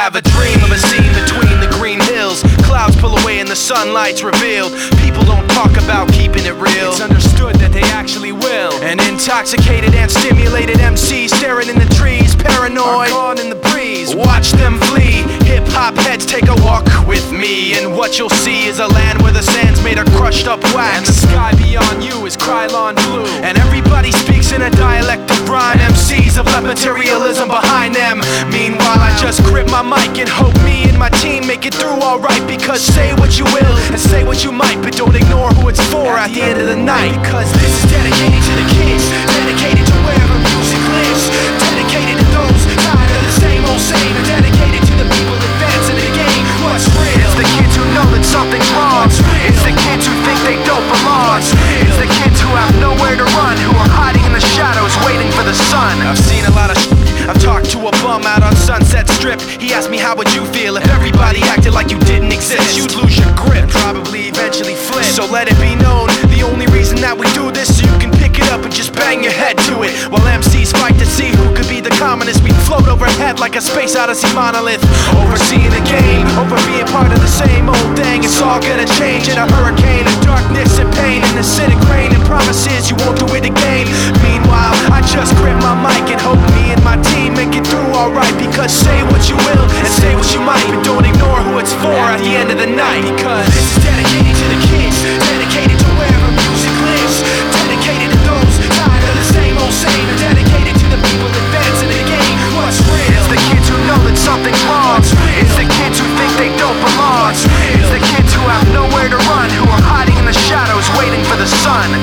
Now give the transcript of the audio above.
have a dream of a scene between the green hills. Clouds pull away and the sunlight's revealed. People don't talk about keeping it real. It's understood that they actually will. An intoxicated and stimulated MC staring in the trees, paranoid, gone in the breeze. Watch them flee. Hip-hop heads take a walk with me, and what you'll see is a land where the sand's made of crushed up wax, and the sky beyond you is Krylon blue. And everybody speaks in a dialect of rhyme. MCs have left materialism behind them. Meanwhile, I just grip my mic and hope me and my team make it through alright. Because say what you will and say what you might, but don't ignore who it's for at the end of the night. Because this is dedicated to the kids, dedicated to wherever music lives, dedicated to those tired of the same old same, and dedicated to the people advancing the game. What's real? It's the kids who know that something's wrong. It's the kids who think they don't belong. It's the kids who have nowhere to run, who are hiding in the shadows waiting for the sun. I've seen a lot of I've talked to a bum out on Sunset Strip. He asked me how would you feel if everybody acted like you didn't exist. You'd lose your grip and probably eventually flip. So let it be known, the only reason that we do this, so you can pick it up and just bang your head to it. While MCs fight to see who could be the commonest, we float overhead like a space odyssey monolith, overseeing the game, over being part of the same old thing. It's all gonna change in a hurricane of darkness and pain, and acidic rain and promises you won't do it again. Meanwhile, I just grip my mic and hope me and my team make it through alright. Because say what you will and say what you might, but don't ignore who it's for at the end of the night. Because this is dedicated to the kids, dedicated to wherever music lives, dedicated to those tired of the same old same, and dedicated to the people advancing the game. What's real? It's the kids who know that something's wrong. It's the kids who think they don't belong. It's the kids who have nowhere to run, who are hiding in the shadows waiting for the sun.